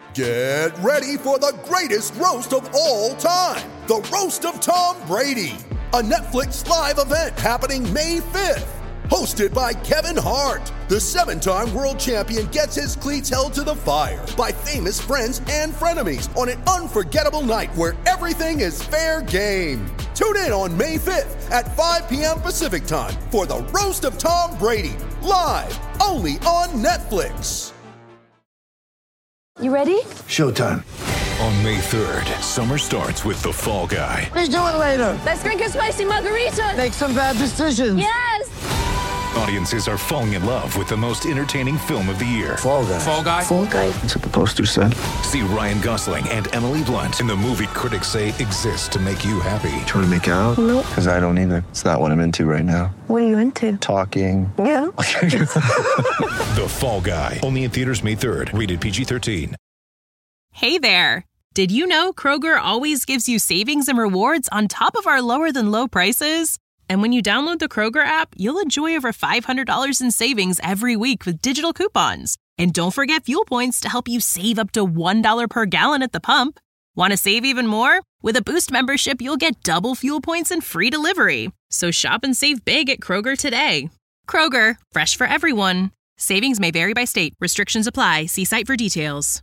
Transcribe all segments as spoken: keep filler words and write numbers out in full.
Get ready for the greatest roast of all time, the Roast of Tom Brady, a Netflix live event happening May fifth. Hosted by Kevin Hart, the seven-time world champion gets his cleats held to the fire by famous friends and frenemies on an unforgettable night where everything is fair game. Tune in on May fifth at five p.m. Pacific time for the Roast of Tom Brady, live only on Netflix. You ready? Showtime. On May third, summer starts with The Fall Guy. Let's do it later. Let's drink a spicy margarita. Make some bad decisions. Yes! Audiences are falling in love with the most entertaining film of the year. Fall Guy. Fall Guy. Fall Guy. That's what the poster said. See Ryan Gosling and Emily Blunt in the movie critics say exists to make you happy. Trying to make it out? Nope. Because I don't either. It's not what I'm into right now. What are you into? Talking. Yeah. The Fall Guy. Only in theaters May third. Rated P G thirteen. Hey there. Did you know Kroger always gives you savings and rewards on top of our lower than low prices? And when you download the Kroger app, you'll enjoy over five hundred dollars in savings every week with digital coupons. And don't forget fuel points to help you save up to one dollar per gallon at the pump. Want to save even more? With a Boost membership, you'll get double fuel points and free delivery. So shop and save big at Kroger today. Kroger, fresh for everyone. Savings may vary by state. Restrictions apply. See site for details.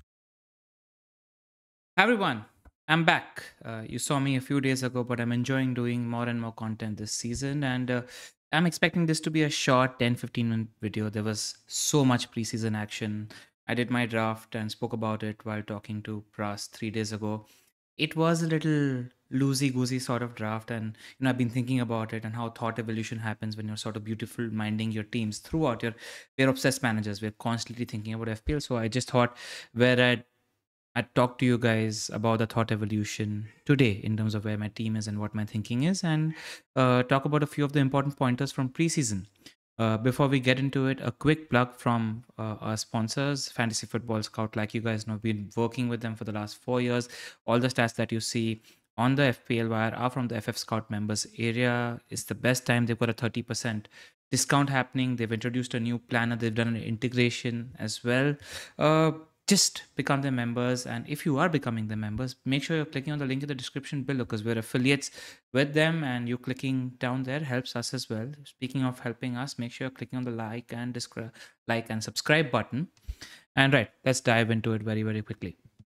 Hi everyone, I'm back. Uh, you saw me a few days ago, but I'm enjoying doing more and more content this season, and uh, I'm expecting this to be a short ten to fifteen minute video. There was so much preseason action. I did my draft and spoke about it while talking to Pras three days ago. It was a little loosey-goosey sort of draft, and you know I've been thinking about it and how thought evolution happens when you're sort of beautiful minding your teams throughout your. We're obsessed managers. We're constantly thinking about F P L. So I just thought where I'd I'd talk to you guys about the thought evolution today in terms of where my team is and what my thinking is, and uh, talk about a few of the important pointers from preseason. Uh, before we get into it, a quick plug from uh, our sponsors, Fantasy Football Scout. Like you guys know, we've been working with them for the last four years. All the stats that you see on the F P L wire are from the F F Scout members area. It's the best time. They've got a thirty percent discount happening. They've introduced a new planner. They've done an integration as well. Uh, Just become their members, and if you are becoming their members, make sure you're clicking on the link in the description below because we're affiliates with them, and you clicking down there helps us as well. Speaking of helping us, make sure you're clicking on the like and descri- like and subscribe button. And right, let's dive into it very, very quickly.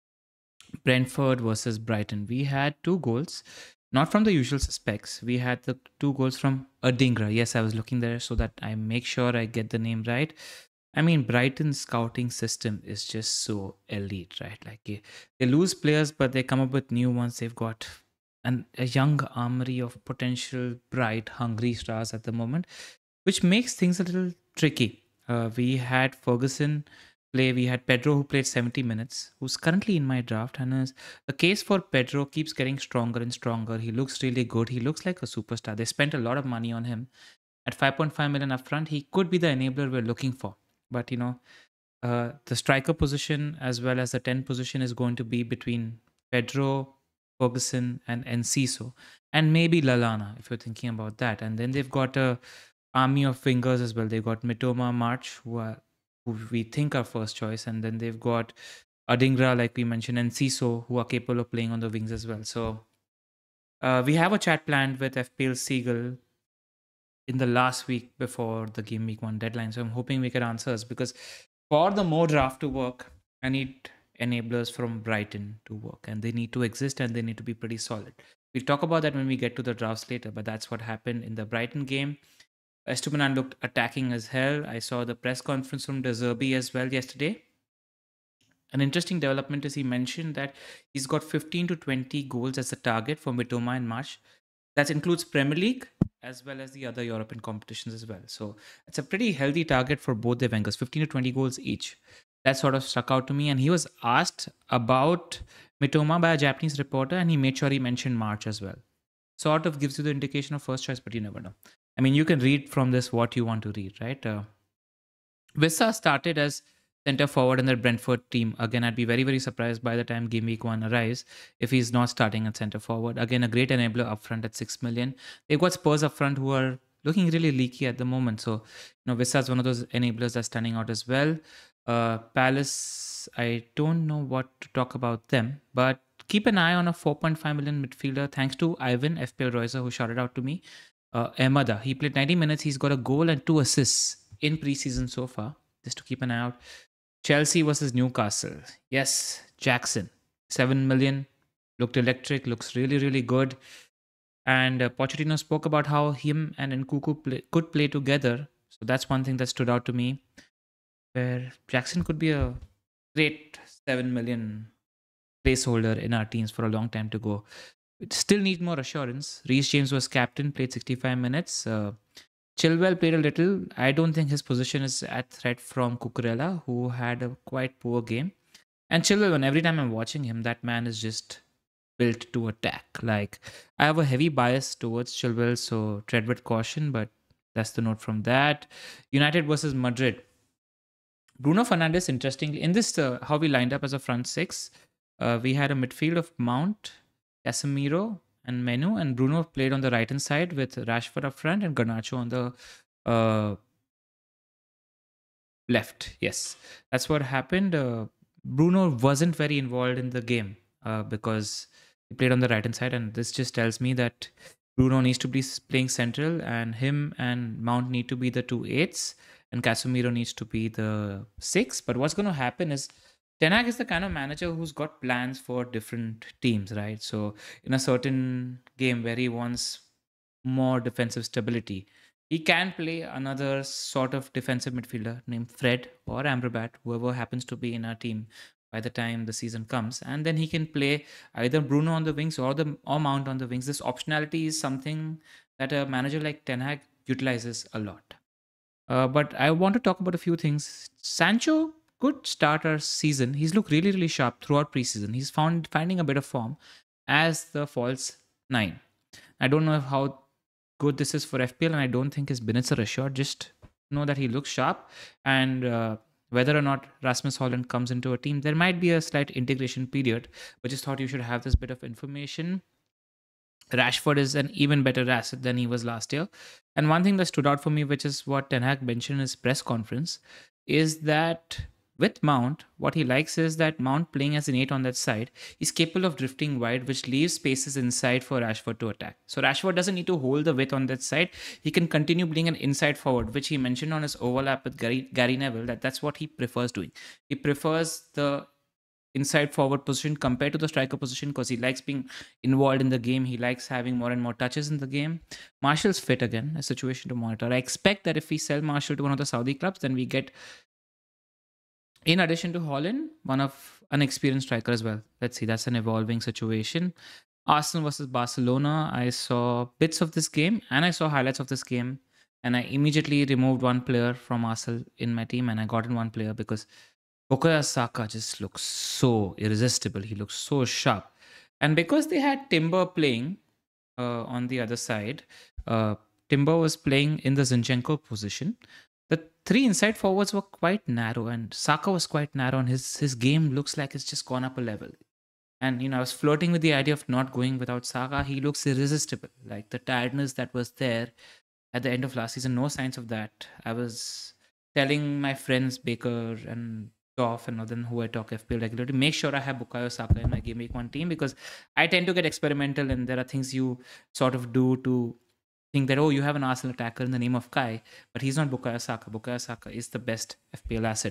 Brentford versus Brighton. We had two goals, not from the usual suspects. We had the two goals from Adingra. Yes, I was looking there so that I make sure I get the name right. I mean, Brighton's scouting system is just so elite, right? Like they, they lose players, but they come up with new ones. They've got an, a young armory of potential bright, hungry stars at the moment, which makes things a little tricky. Uh, we had Ferguson play. We had Pedro, who played seventy minutes, who's currently in my draft. And is, the case for Pedro keeps getting stronger and stronger. He looks really good. He looks like a superstar. They spent a lot of money on him. At five point five million upfront, he could be the enabler we're looking for. But, you know, uh, the striker position as well as the ten position is going to be between Pedro, Ferguson, and Enciso. And maybe Lallana, if you're thinking about that. And then they've got a army of wingers as well. They've got Mitoma, March, who, are, who we think are first choice. And then they've got Adingra, like we mentioned, and Enciso, who are capable of playing on the wings as well. So uh, we have a chat planned with F P L Seagull in the last week before the game week one deadline. So I'm hoping we get answers, because for the more draft to work, I need enablers from Brighton to work, and they need to exist and they need to be pretty solid. We'll talk about that when we get to the drafts later, but that's what happened in the Brighton game. Estupiñán looked attacking as hell. I saw the press conference from De Zerbi as well yesterday. An interesting development is he mentioned that he's got fifteen to twenty goals as a target for Mitoma and March. That includes Premier League as well as the other European competitions as well. So it's a pretty healthy target for both the wingers, fifteen to twenty goals each. That sort of stuck out to me. And he was asked about Mitoma by a Japanese reporter, and he made sure he mentioned March as well. Sort of gives you the indication of first choice, but you never know. I mean, you can read from this what you want to read, right? Uh, Wissa started as center forward in the Brentford team. Again, I'd be very, very surprised by the time game week one arrives if he's not starting at center forward. Again, a great enabler up front at six million. They've got Spurs up front who are looking really leaky at the moment. So, you know, Wissa is one of those enablers that's standing out as well. Uh, Palace, I don't know what to talk about them, but keep an eye on a four point five million midfielder. Thanks to Ivan F P L Roycer, who shouted out to me. Uh, Emada, he played ninety minutes. He's got a goal and two assists in preseason so far. Just to keep an eye out. Chelsea versus Newcastle. Yes, Jackson, seven million. Looked electric. Looks really, really good. And uh, Pochettino spoke about how him and Nkunku play, could play together. So that's one thing that stood out to me, where Jackson could be a great seven million placeholder in our teams for a long time to go. It still needs more assurance. Reece James was captain, played sixty-five minutes. Uh, Chilwell played a little. I don't think his position is at threat from Cucurella, who had a quite poor game. And Chilwell, when every time I'm watching him, that man is just built to attack. Like, I have a heavy bias towards Chilwell, so tread with caution, but that's the note from that. United versus Madrid. Bruno Fernandes, interestingly, in this, uh, how we lined up as a front six, uh, we had a midfield of Mount, Casemiro, and Menu, and Bruno played on the right hand side with Rashford up front and Garnacho on the uh, left. Yes, that's what happened. Uh, Bruno wasn't very involved in the game uh, because he played on the right hand side, and this just tells me that Bruno needs to be playing central, and him and Mount need to be the two eights, and Casemiro needs to be the six. But what's going to happen is Ten Hag is the kind of manager who's got plans for different teams, right? So in a certain game where he wants more defensive stability, he can play another sort of defensive midfielder named Fred or Amrabat, whoever happens to be in our team by the time the season comes, and then he can play either Bruno on the wings or the or Mount on the wings. This optionality is something that a manager like Ten Hag utilizes a lot. Uh, but I want to talk about a few things. Sancho could start our season. He's looked really, really sharp throughout preseason. He's found finding a bit of form as the false nine. I don't know how good this is for F P L, and I don't think his minutes are assured. Just know that he looks sharp, and uh, whether or not Rasmus Haaland comes into a team, there might be a slight integration period, but just thought you should have this bit of information. Rashford is an even better asset than he was last year. And one thing that stood out for me, which is what Ten Hag mentioned in his press conference, is that with Mount, what he likes is that Mount playing as an eight on that side, he's capable of drifting wide, which leaves spaces inside for Rashford to attack. So Rashford doesn't need to hold the width on that side. He can continue being an inside forward, which he mentioned on his overlap with Gary, Gary Neville, that that's what he prefers doing. He prefers the inside forward position compared to the striker position because he likes being involved in the game. He likes having more and more touches in the game. Martial's fit again, a situation to monitor. I expect that if we sell Martial to one of the Saudi clubs, then we get, in addition to Haaland, one of unexperienced striker as well. Let's see, that's an evolving situation. Arsenal versus Barcelona. I saw bits of this game and I saw highlights of this game, and I immediately removed one player from Arsenal in my team, and I got in one player because Bukayo Saka just looks so irresistible. He looks so sharp. And because they had Timber playing uh, on the other side, uh, Timber was playing in the Zinchenko position. The three inside forwards were quite narrow, and Saka was quite narrow, and his, his game looks like it's just gone up a level. And, you know, I was flirting with the idea of not going without Saka. He looks irresistible. Like the tiredness that was there at the end of last season, no signs of that. I was telling my friends, Baker and Off and then who I talk F P L regularly, make sure I have Bukayo Saka in my game week one team, because I tend to get experimental and there are things you sort of do to think that, oh, you have an Arsenal attacker in the name of Kai, but he's not Bukayo Saka. Bukayo Saka is the best F P L asset.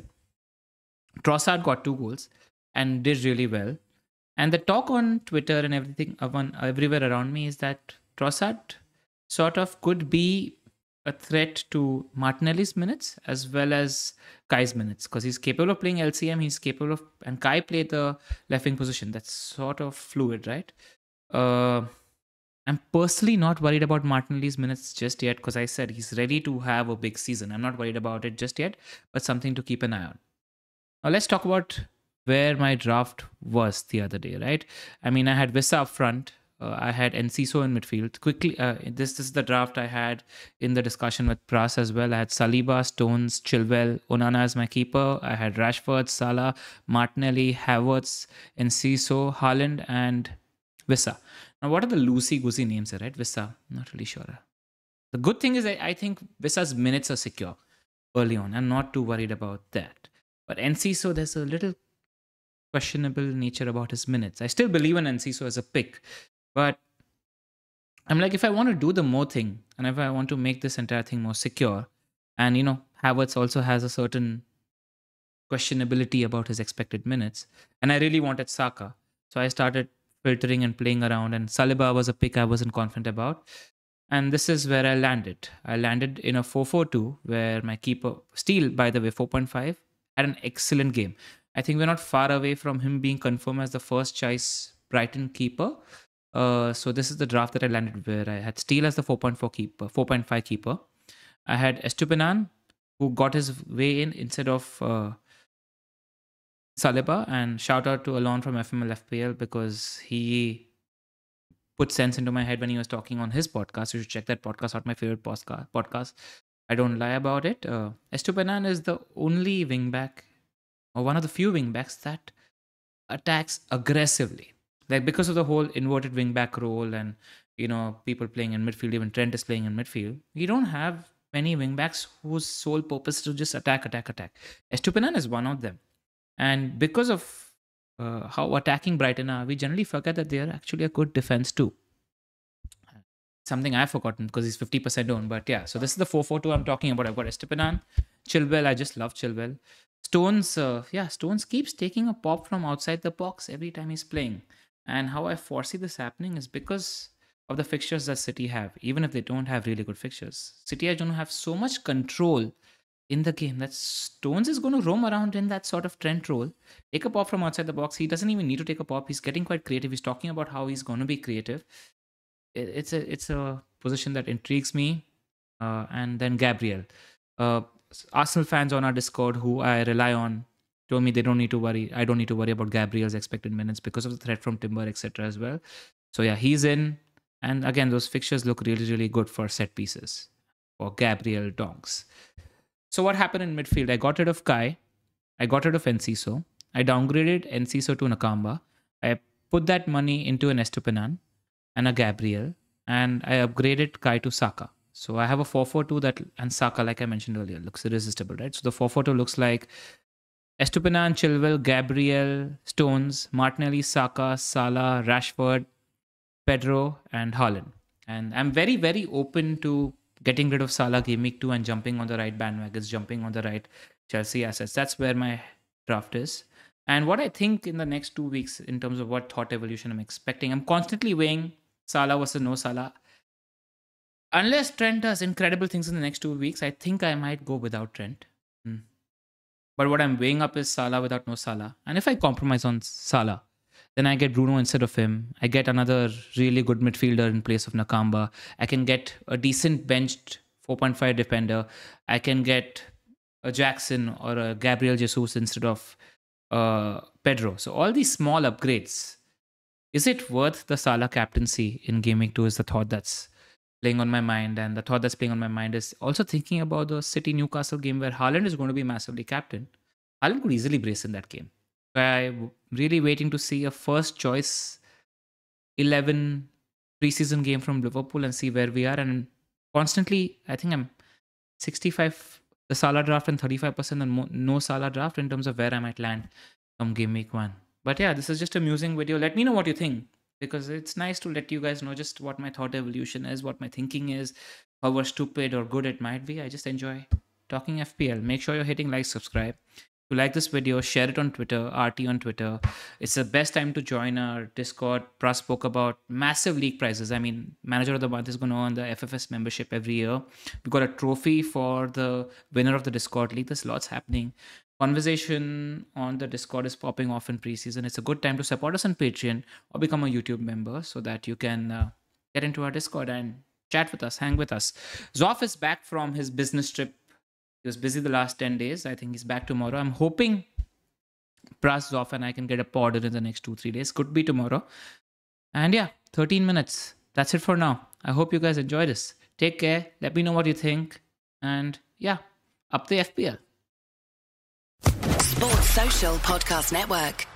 Trossard got two goals and did really well. And the talk on Twitter and everything, everywhere around me, is that Trossard sort of could be a threat to Martinelli's minutes as well as Kai's minutes, because he's capable of playing L C M, he's capable of, and Kai played the left wing position. That's sort of fluid, right? Uh, I'm personally not worried about Martinelli's minutes just yet, because I said he's ready to have a big season. I'm not worried about it just yet, but something to keep an eye on. Now let's talk about where my draft was the other day, right? I mean, I had Wissa up front. Uh, I had Enciso in midfield. Quickly, uh, this, this is the draft I had in the discussion with Pras as well. I had Saliba, Stones, Chilwell, Onana as my keeper. I had Rashford, Salah, Martinelli, Havertz, Enciso, Haaland, and Wissa. Now, what are the loosey-goosey names here, right? Wissa, not really sure. The good thing is I, I think Wissa's minutes are secure early on. I'm not too worried about that. But Enciso, there's a little questionable nature about his minutes. I still believe in Enciso as a pick, but I'm like, if I want to do the Mo thing, and if I want to make this entire thing more secure, and, you know, Havertz also has a certain questionability about his expected minutes, and I really wanted Saka. So I started filtering and playing around, and Saliba was a pick I wasn't confident about. And this is where I landed. I landed in a four four two, where my keeper, Steele, by the way, four point five, had an excellent game. I think we're not far away from him being confirmed as the first choice Brighton keeper. Uh, so this is the draft that I landed, where I had Steele as the four point four keeper, four point five keeper. I had Estupiñán, who got his way in instead of uh, Saliba. And shout out to Alon from F M L F P L, because he put sense into my head when he was talking on his podcast. You should check that podcast out, my favorite podcast. I don't lie about it. Uh, Estupiñán is the only wingback, or one of the few wingbacks that attacks aggressively. Like, because of the whole inverted wingback role and, you know, people playing in midfield, even Trent is playing in midfield, you don't have many wingbacks whose sole purpose is to just attack, attack, attack. Estupiñán is one of them. And because of uh, how attacking Brighton are, we generally forget that they are actually a good defense too. Something I've forgotten because he's fifty percent owned. But yeah, so this is the four four two I'm talking about. I've got Estupiñán, Chilwell. I just love Chilwell. Stones, uh, yeah, Stones keeps taking a pop from outside the box every time he's playing. And how I foresee this happening is because of the fixtures that City have. Even if they don't have really good fixtures, City are going to have so much control in the game that Stones is going to roam around in that sort of Trent role, take a pop from outside the box. He doesn't even need to take a pop. He's getting quite creative. He's talking about how he's going to be creative. It's a it's a position that intrigues me. Uh, and then Gabriel. Uh, Arsenal fans on our Discord who I rely on told me they don't need to worry. I don't need to worry about Gabriel's expected minutes because of the threat from Timber, et cetera as well. So yeah, he's in. And again, those fixtures look really, really good for set pieces for Gabriel Donks. So what happened in midfield? I got rid of Kai. I got rid of Enciso. I downgraded Enciso to Nakamba. I put that money into an Estupiñán and a Gabriel. And I upgraded Kai to Saka. So I have a four four two that, and Saka, like I mentioned earlier, looks irresistible, right? So the four four two looks like Estupiñán, Chilwell, Gabriel, Stones, Martinelli, Saka, Salah, Rashford, Pedro, and Haaland. And I'm very, very open to getting rid of Salah game week two and jumping on the right bandwagons, jumping on the right Chelsea assets. That's where my draft is. And what I think in the next two weeks in terms of what thought evolution I'm expecting, I'm constantly weighing Salah versus no Salah. Unless Trent does incredible things in the next two weeks, I think I might go without Trent. Hmm. But what I'm weighing up is Salah without no Salah. And if I compromise on Salah, then I get Bruno instead of him. I get another really good midfielder in place of Nakamba. I can get a decent benched four point five defender. I can get a Jackson or a Gabriel Jesus instead of uh, Pedro. So all these small upgrades. Is it worth the Salah captaincy in Game Week two is the thought that's playing on my mind. And the thought that's playing on my mind is also thinking about the City-Newcastle game where Haaland is going to be massively captain. Haaland could easily brace in that game. I'm really waiting to see a first choice eleven preseason game from Liverpool and see where we are. And constantly, I think I'm sixty-five the Salah draft and thirty-five percent and no Salah draft in terms of where I might land from game week one. But yeah, this is just a amusing video. Let me know what you think, because it's nice to let you guys know just what my thought evolution is, what my thinking is, however stupid or good it might be. I just enjoy talking F P L. Make sure you're hitting like, subscribe. If you like this video, share it on Twitter, R T on Twitter. It's the best time to join our Discord. Pras spoke about massive league prizes. I mean, Manager of the Month is going to earn the F F S membership every year. We've got a trophy for the winner of the Discord League. There's lots happening. Conversation on the Discord is popping off in preseason. It's a good time to support us on Patreon or become a YouTube member so that you can uh, get into our Discord and chat with us, hang with us. Zoff is back from his business trip. He was busy the last ten days. I think he's back tomorrow. I'm hoping Pras, Zoff, and I can get a pod in the next two, three days. Could be tomorrow. And yeah, thirteen minutes. That's it for now. I hope you guys enjoy this. Take care. Let me know what you think. And yeah, up the F P L. Sports Social Podcast Network.